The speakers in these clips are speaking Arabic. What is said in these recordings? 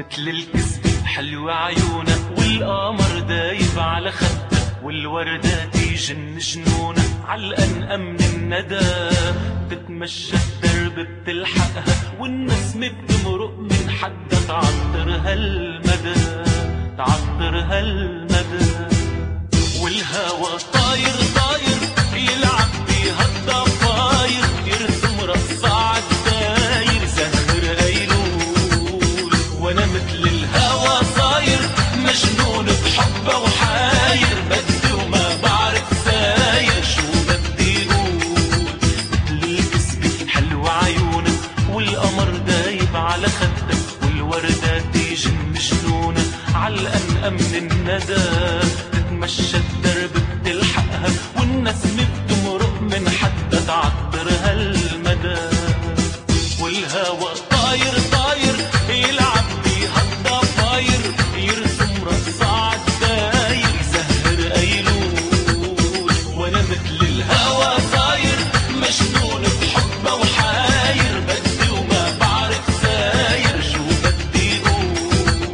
مثل الكذب حلوة عيونها والقمر دايب على خدها والوردة تيجن جنونها علقان من الندى تتمشى الدرب بتلحقها والنسمة بتمرق من حدها تعطرها المدى تعطرها المدى والهوى طاير طاير يلعب بيها الضفاير يرسم رصة عالداير زهر قيلول وانا مثل الهوى صاير مجنون بحبه وحاير بدي وما بعرف ساير شو بدي اقول مثل الكذبة حلوة عيونها والقمر دايب على خدها والوردة تيجن جنونها علقان من الندى تتمشى الدرب بتلحقها والنسمة بتمرق من حدها تعطرها المدى والهوى طاير طاير يلعب بيها الضفاير يرسم رصة عالداير زهر قيلول وانا مثل الهوى صاير مجنون بحبه وحاير بدي وما بعرف ساير شو بدي اقول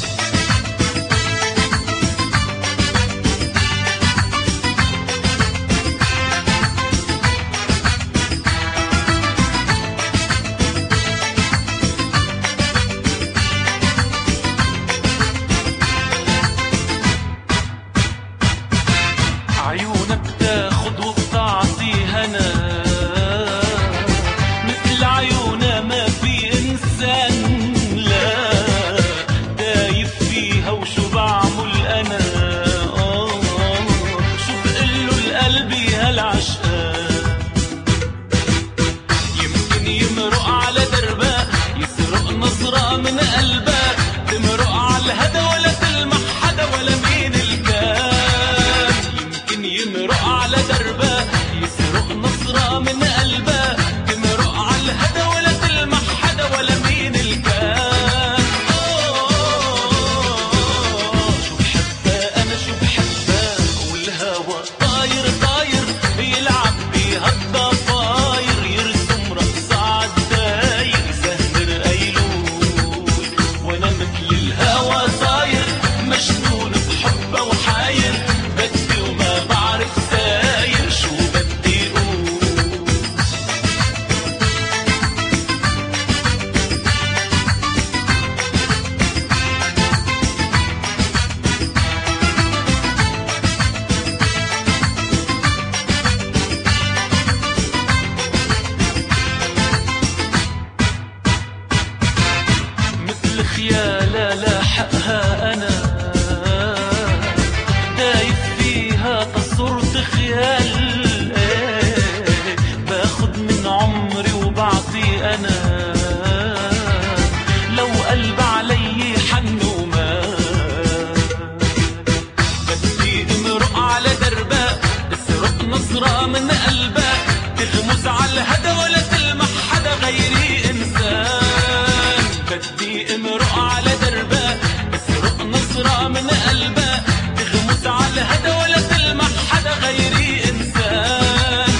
عيونك تاخد وبتعطي هنا مثل عيونها ما في انسان لا دايب فيها وشو بعمل انا شو بقله القلب هالعشقان يمكن يمرق على دربها يسرق نظرة من قلبها تمرق على الهدى ولا تلمح حدا ولا مين الكان يمكن يمرق على دربها يسرق نظرة من قلبها تمرق على الهدى ولا تلمح حدا ولا مين الكان شو بحبها انا شو بحبها والهوى طاير طاير يلعب بيها الضفاير يرسم رقصة عالداير زهر قيلول وانا مثل الهوى صاير مجنون بحبه وحاير بدي وما بعرف ساير شو بدي اقول مثل خيالة لاحقها أنا دايب فيها تصرت خيال باخد من عمري وبعطي أنا لو قلب علي حن ومات بدي امرق على دربها اسرق نظرة من قلبها تغمز على الهدى ولا تلمح حدا غيري إنسان بدي امرق على دربها اسرق نظرة من قلبها تغمز على الهدى ولا تلمح حدا غيري إنسان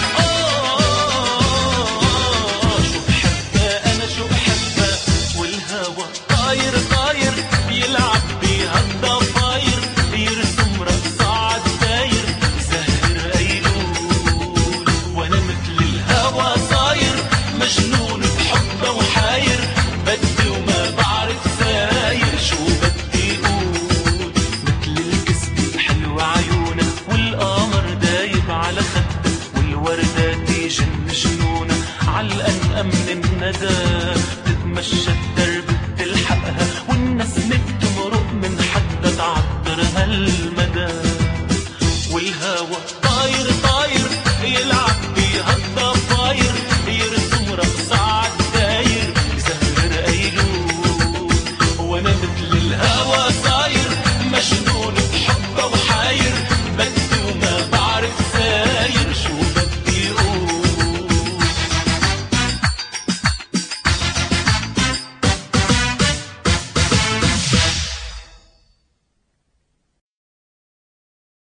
شو بحبها أنا شو بحبها والهوى طاير طاير يلعب بيها الضفاير يرسم رقصة عالداير زهر قيلول وانا مثل الهوى صاير مجنون بحبه وحاير بدي وما بعرف ساير شو بدي اقول مثل الكذبة حلوة عيونها والقمر دايب على خدها والوردة تيجن جنونها علقان من الندى تتمشى الدرب بتلحقها والنسمة بتمرق من حدها تعطرها